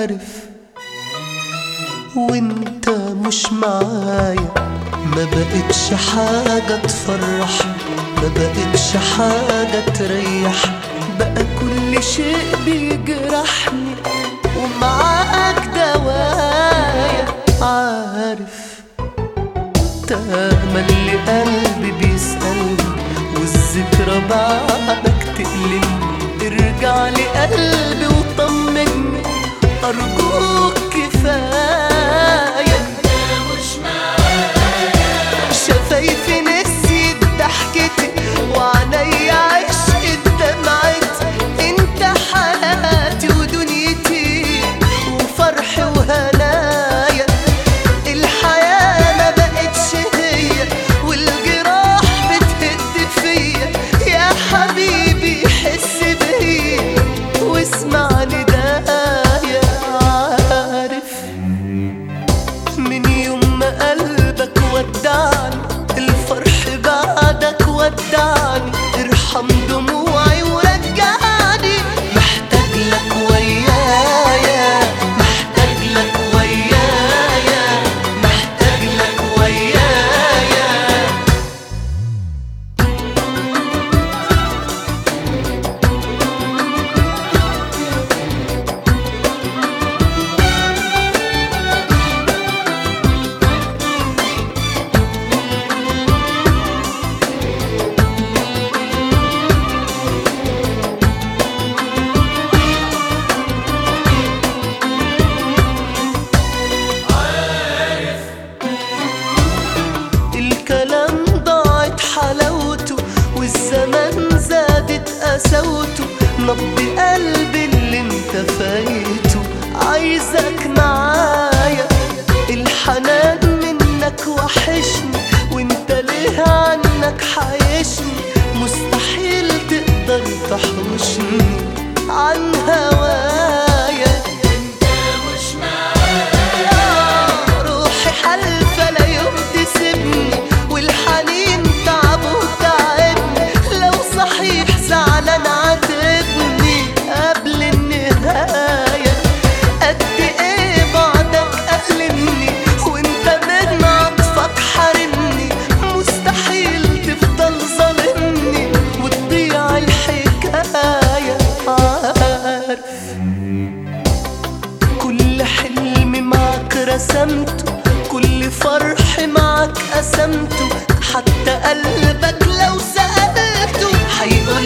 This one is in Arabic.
عارف وانت مش معايا ما بقتش حاجة تفرح، ما بقتش حاجة تريح، بقى كل شيء بيجرحني ومعاك دوايا. عارف تملي قلبي بيسألني والذكرى بعدك تألمني، ارجع لي قلبي وطمني أرجوك كفاية. مش معايا شفايفي نسيت ضحكتي وعينيا عشقت دمعتي، انت حياتي ودنيتي وفرحي وهنايا. الحياة ما بقتش هي والجراح بتهد فيا، يا حبيبي حس بيا واسمع ندايا. عارف من يوم ما قلبك ودعني الفرح بعدك ودعني، ارحم دموعي ورجعني، محتاج لك ويايا، محتاج لك ويايا، محتاج لك ويايا. الكلام ضاعت حلاوته والزمان زادت قساوته، نبض قلبي اللي انت فايته عايزك معايا. الحنان منك وحشني وانت ليه عنك حايشني، مستحيل تقدر تحوشني عن هوايا. مش معايا روحي حلفة لا يوم تسيبني والحنين تعب وتعبني، لو صحيح زعلان عاتبني قبل النهاية. قد ايه بعدك ألمني وانت من عطفك حارمني، مستحيل تفضل ظالمني وتضيع الحكاية. عارف كل حلم معك رسمته، كل فرح معك قسمته، حتى قلبك لو سألته هيقول